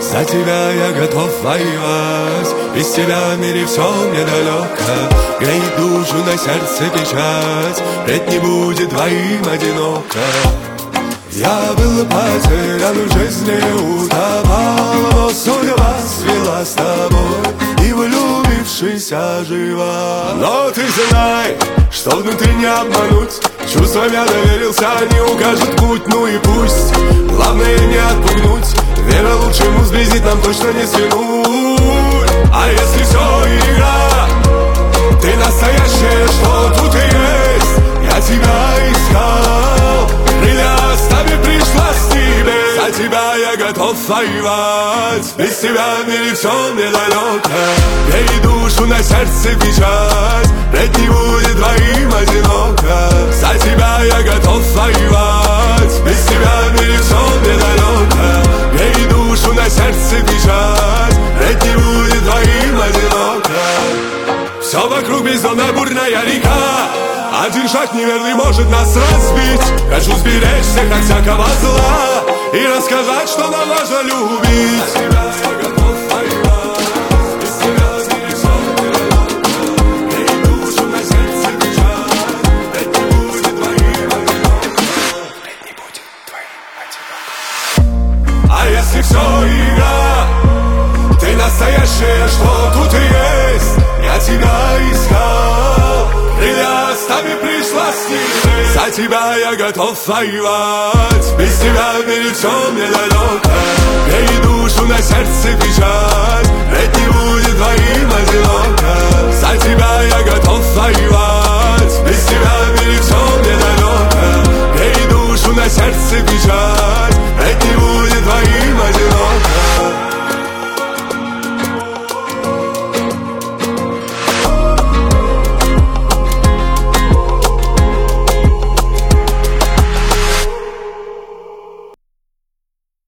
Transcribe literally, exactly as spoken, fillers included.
За тебя я готов воевать, без тебя в мире все мне далеко. Греет душу, на сердце печать, вред не будет двоим одиноко. Я был потерян в жизни, утопал, но судьба свела с тобой, и влюбившись ожива. Но ты знай, что внутри не обмануть, чувствам я доверился, они укажут путь, ну и пусть. Главное не отпугнуть, вера лучшему сблизит, нам точно не свернуть. А если все игра, ты настоящая, что тут и есть. Я тебя искал, крылья оставив, пришла с тебе. За тебя я готов воевать, без тебя в мире все мне далеко. Бей душу, на сердце печать, вред не будет двоим одиноко. За тебя я готов воевать, без тебя в мире все мне далеко. Бей душу, на сердце печать, вред не будет двоим одиноко. Все вокруг бездонная бурная река, один шаг неверный может нас разбить. Хочу сберечь всех от всякого зла и рассказать, что нам важно любить. За тебя я готов воевать, без тебя в мире все мне далеко. Бей душу, на сердце печать, вред не будет двоим одиноко. Вред не будет двоим одиноко. А если все игра, ты настоящая, что тут и есть. Я тебя искал, крылья оставив, пришла с ними. За тебя я готов воевать, без тебя в мире все мне далеко. Бей душу, на сердце печать, вред не будет двоим одиноко.